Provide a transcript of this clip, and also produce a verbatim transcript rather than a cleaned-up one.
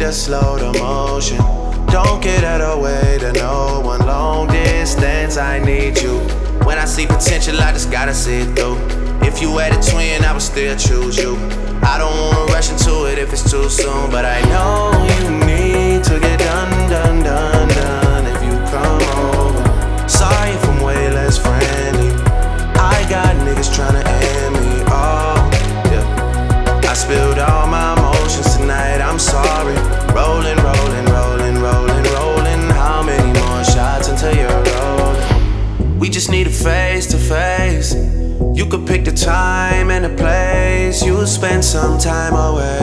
a slow motion. Don't get out of the way to no one. Long distance, I need you. When I see potential, I just gotta see it through. If you had a twin, I would still choose you. I don't wanna rush into it if it's too soon, but I know you need to get done, done, done, done if you come over. Sorry if I'm way less friendly. I got niggas tryna end me off, yeah. I spilled all my emotions tonight, I'm sorry. Rolling, rolling, rolling, rolling, rolling. How many more shots until you're rolling? We just need a face to face. You could pick the time and the place. You'll spend some time away.